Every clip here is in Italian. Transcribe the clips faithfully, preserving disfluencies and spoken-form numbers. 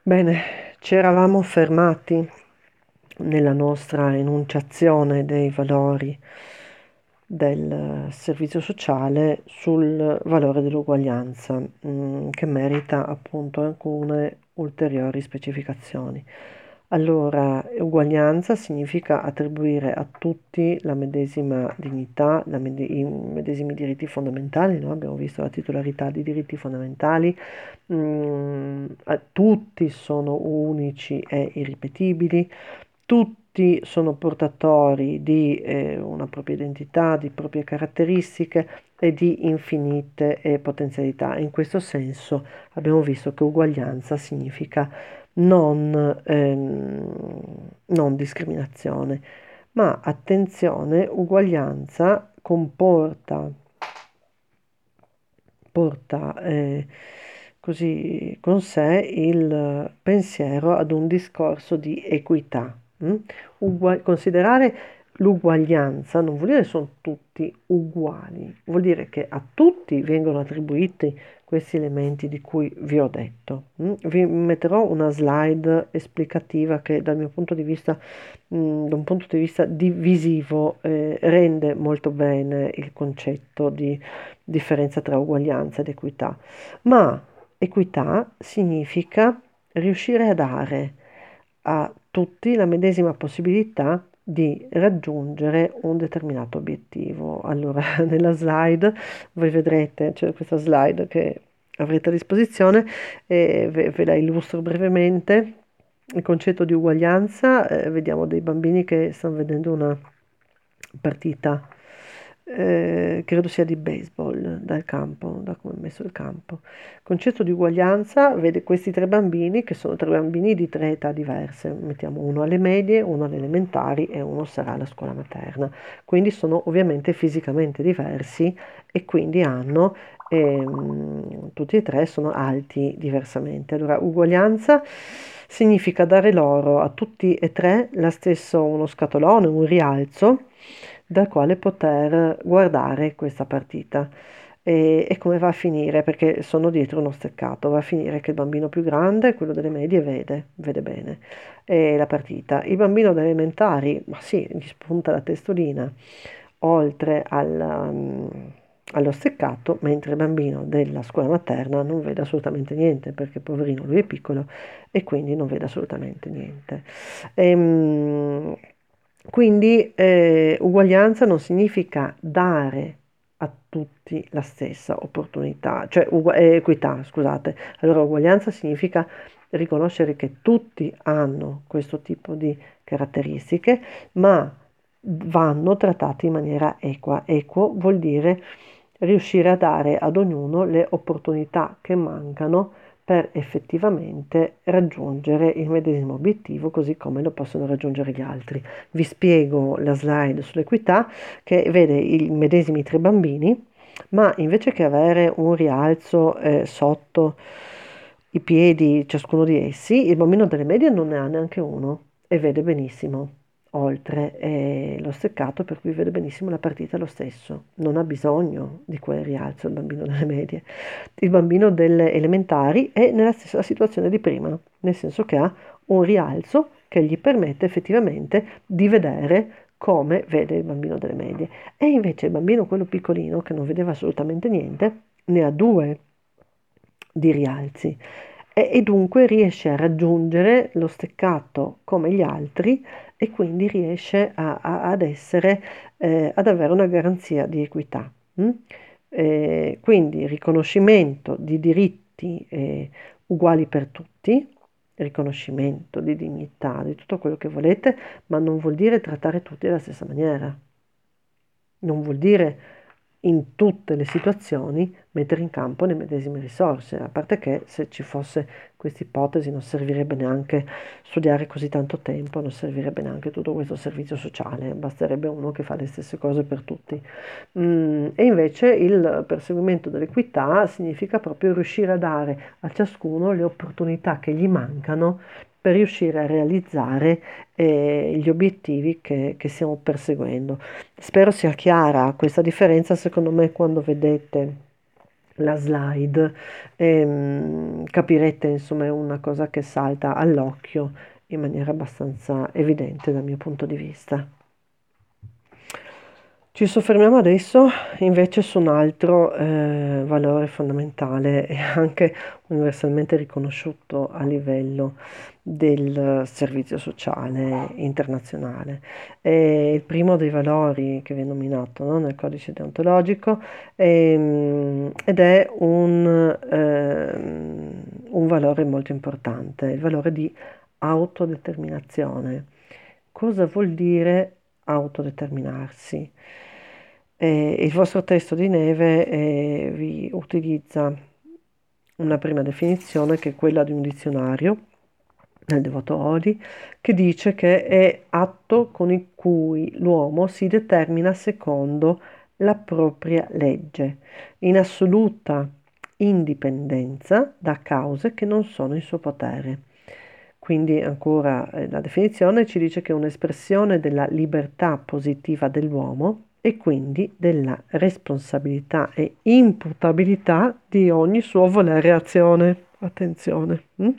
Bene, ci eravamo fermati nella nostra enunciazione dei valori del servizio sociale sul valore dell'uguaglianza, mm, che merita appunto alcune ulteriori specificazioni. Allora, uguaglianza significa attribuire a tutti la medesima dignità, la mede- i medesimi diritti fondamentali, no? Abbiamo visto la titolarità di diritti fondamentali. Mm, a- tutti sono unici e irripetibili, tutti sono portatori di eh, una propria identità, di proprie caratteristiche e di infinite eh, potenzialità. In questo senso abbiamo visto che uguaglianza significa non, ehm, non discriminazione, ma attenzione, uguaglianza comporta porta eh, così con sé il pensiero ad un discorso di equità. mm? Ugua- considerare l'uguaglianza non vuol dire che sono tutti uguali, vuol dire che a tutti vengono attribuiti questi elementi di cui vi ho detto. mm? Vi metterò una slide esplicativa che dal mio punto di vista, mm, da un punto di vista divisivo, eh, rende molto bene il concetto di differenza tra uguaglianza ed equità, ma equità significa riuscire a dare a tutti la medesima possibilità di raggiungere un determinato obiettivo. Allora, nella slide voi vedrete, c'è questa slide che avrete a disposizione e ve, ve la illustro brevemente. Il concetto di uguaglianza, eh, vediamo dei bambini che stanno vedendo una partita, eh, credo sia di baseball dal campo, da come è messo il campo. Concetto di uguaglianza, vede questi tre bambini che sono tre bambini di tre età diverse, mettiamo uno alle medie, uno alle elementari e uno sarà alla scuola materna, quindi sono ovviamente fisicamente diversi e quindi hanno, ehm, tutti e tre sono alti diversamente. Allora, uguaglianza significa dare loro a tutti e tre la stesso, uno scatolone, un rialzo dal quale poter guardare questa partita. E, e come va a finire? Perché sono dietro uno steccato, va a finire che il bambino più grande, quello delle medie, vede, vede bene eh, la partita. Il bambino delle elementari, ma sì, gli spunta la testolina oltre al, um, allo steccato, mentre il bambino della scuola materna non vede assolutamente niente, perché poverino lui è piccolo e quindi non vede assolutamente niente. Ehm, quindi eh, uguaglianza non significa dare a tutti la stessa opportunità, cioè ugua- eh, equità, scusate. Allora uguaglianza significa riconoscere che tutti hanno questo tipo di caratteristiche, ma vanno trattati in maniera equa. Equo vuol dire riuscire a dare ad ognuno le opportunità che mancano per effettivamente raggiungere il medesimo obiettivo così come lo possono raggiungere gli altri. Vi spiego la slide sull'equità che vede i medesimi tre bambini, ma invece che avere un rialzo eh, sotto i piedi ciascuno di essi, il bambino delle medie non ne ha neanche uno e vede benissimo oltre eh, lo steccato, per cui vede benissimo la partita lo stesso. Non ha bisogno di quel rialzo il bambino delle medie. Il bambino delle elementari è nella stessa situazione di prima, nel senso che ha un rialzo che gli permette effettivamente di vedere come vede il bambino delle medie. E invece il bambino, quello piccolino, che non vedeva assolutamente niente, ne ha due di rialzi e, e dunque riesce a raggiungere lo steccato come gli altri e quindi riesce a- a- ad essere, eh, ad avere una garanzia di equità. mm? Eh, quindi riconoscimento di diritti eh, uguali per tutti, riconoscimento di dignità, di tutto quello che volete, ma non vuol dire trattare tutti alla stessa maniera. Non vuol dire in tutte le situazioni mettere in campo le medesime risorse, a parte che se ci fosse questa ipotesi non servirebbe neanche studiare così tanto tempo, non servirebbe neanche tutto questo servizio sociale, basterebbe uno che fa le stesse cose per tutti. Mm, e invece il perseguimento dell'equità significa proprio riuscire a dare a ciascuno le opportunità che gli mancano per riuscire a realizzare eh, gli obiettivi che, che stiamo perseguendo. Spero sia chiara questa differenza, secondo me, quando vedete la slide, e, mm, capirete, insomma, è una cosa che salta all'occhio in maniera abbastanza evidente dal mio punto di vista. Ci soffermiamo adesso invece su un altro eh, valore fondamentale e anche universalmente riconosciuto a livello del servizio sociale internazionale. È il primo dei valori che viene nominato, no, nel codice deontologico, ehm, ed è un, ehm, un valore molto importante, il valore di autodeterminazione. Cosa vuol dire autodeterminarsi? Eh, il vostro testo di Neve eh, vi utilizza una prima definizione che è quella di un dizionario nel Devoto Odi, che dice che è atto con il cui l'uomo si determina secondo la propria legge, in assoluta indipendenza da cause che non sono in suo potere. Quindi ancora eh, la definizione ci dice che è un'espressione della libertà positiva dell'uomo e quindi della responsabilità e imputabilità di ogni suo volere e azione. Attenzione. mm?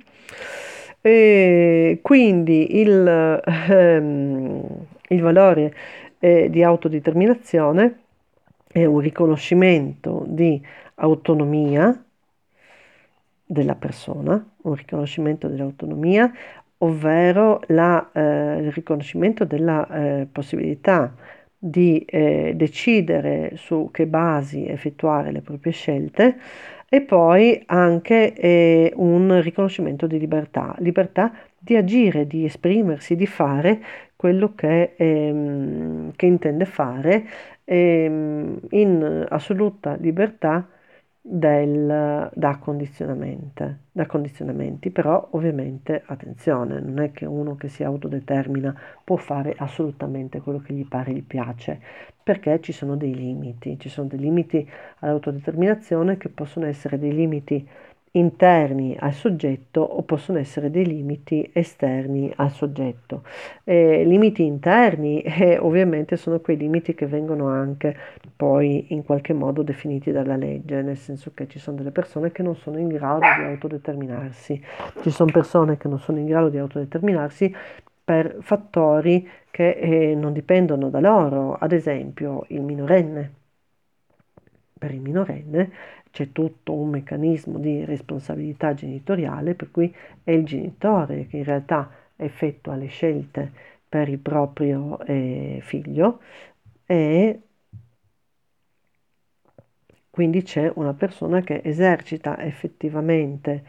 E quindi il, ehm, il valore eh, di autodeterminazione è un riconoscimento di autonomia della persona, un riconoscimento dell'autonomia, ovvero la, eh, il riconoscimento della eh, possibilità di eh, decidere su che basi effettuare le proprie scelte e poi anche eh, un riconoscimento di libertà, libertà di agire, di esprimersi, di fare quello che, ehm, che intende fare ehm, in assoluta libertà del, da condizionamento, da condizionamenti, però ovviamente attenzione, non è che uno che si autodetermina può fare assolutamente quello che gli pare e gli piace, perché ci sono dei limiti, ci sono dei limiti all'autodeterminazione che possono essere dei limiti interni al soggetto o possono essere dei limiti esterni al soggetto. Eh, limiti interni eh, ovviamente sono quei limiti che vengono anche poi in qualche modo definiti dalla legge, nel senso che ci sono delle persone che non sono in grado di autodeterminarsi, ci sono persone che non sono in grado di autodeterminarsi per fattori che eh, non dipendono da loro, ad esempio il minorenne. Per il minorenne c'è tutto un meccanismo di responsabilità genitoriale per cui è il genitore che in realtà effettua le scelte per il proprio eh, figlio e quindi c'è una persona che esercita effettivamente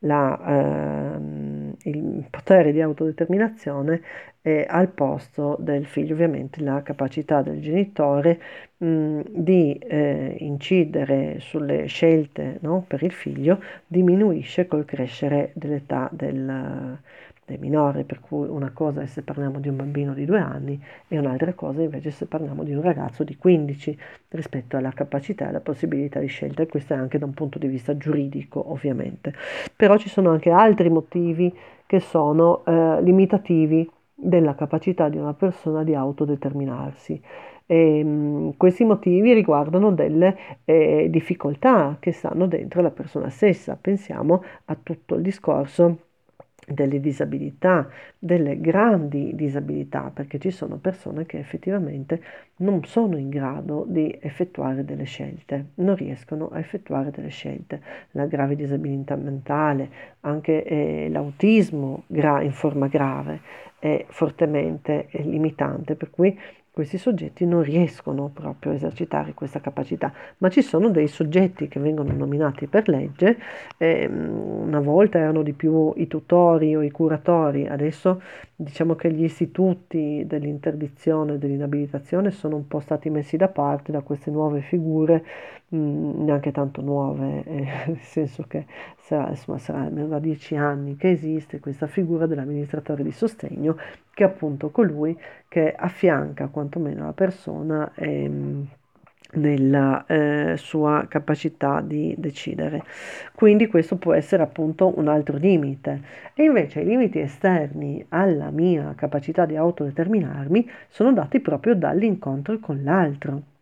la, ehm, il potere di autodeterminazione e al posto del figlio, ovviamente la capacità del genitore mh, di eh, incidere sulle scelte, no, per il figlio diminuisce col crescere dell'età del, del minore, per cui una cosa è se parliamo di un bambino di due anni e un'altra cosa invece se parliamo di un ragazzo di quindici rispetto alla capacità e alla possibilità di scelta, e questo è anche da un punto di vista giuridico, ovviamente. Però ci sono anche altri motivi che sono eh, limitativi della capacità di una persona di autodeterminarsi. E, mh, questi motivi riguardano delle eh, difficoltà che stanno dentro la persona stessa. Pensiamo a tutto il discorso delle disabilità, delle grandi disabilità, perché ci sono persone che effettivamente non sono in grado di effettuare delle scelte, non riescono a effettuare delle scelte. La grave disabilità mentale, anche eh, l'autismo gra- in forma grave è fortemente eh, limitante, per cui questi soggetti non riescono proprio a esercitare questa capacità, ma ci sono dei soggetti che vengono nominati per legge, ehm, una volta erano di più i tutori o i curatori, adesso diciamo che gli istituti dell'interdizione e dell'inabilitazione sono un po' stati messi da parte da queste nuove figure, mh, neanche tanto nuove, eh, nel senso che sarà, insomma, sarà almeno da dieci anni che esiste questa figura dell'amministratore di sostegno, che è appunto colui che affianca quantomeno la persona ehm, nella eh, sua capacità di decidere. Quindi questo può essere appunto un altro limite. E invece i limiti esterni alla mia capacità di autodeterminarmi sono dati proprio dall'incontro con l'altro.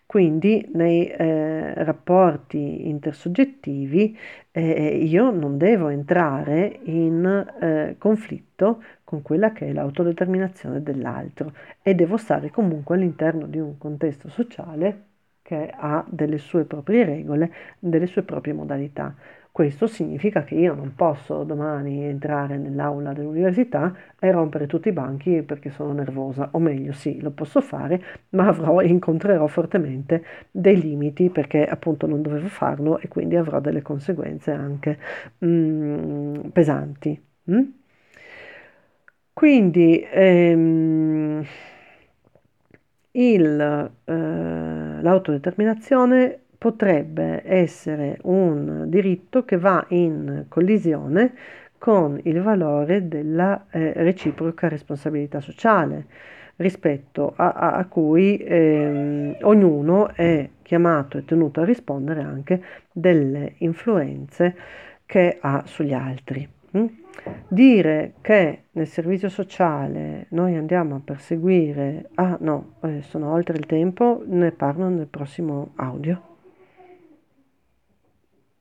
Quindi nei eh, rapporti intersoggettivi eh, io non devo entrare in eh, conflitto con quella che è l'autodeterminazione dell'altro e devo stare comunque all'interno di un contesto sociale che ha delle sue proprie regole, delle sue proprie modalità. Questo significa che io non posso domani entrare nell'aula dell'università e rompere tutti i banchi perché sono nervosa, o meglio, sì, lo posso fare, ma avrò, incontrerò fortemente dei limiti perché appunto non dovevo farlo e quindi avrò delle conseguenze anche mm, pesanti. mm? Quindi ehm, il, eh, l'autodeterminazione potrebbe essere un diritto che va in collisione con il valore della eh, reciproca responsabilità sociale, rispetto a, a- a cui ehm, ognuno è chiamato e tenuto a rispondere anche delle influenze che ha sugli altri. mm? Dire che nel servizio sociale noi andiamo a perseguire, ah no, eh, sono oltre il tempo, ne parlo nel prossimo audio.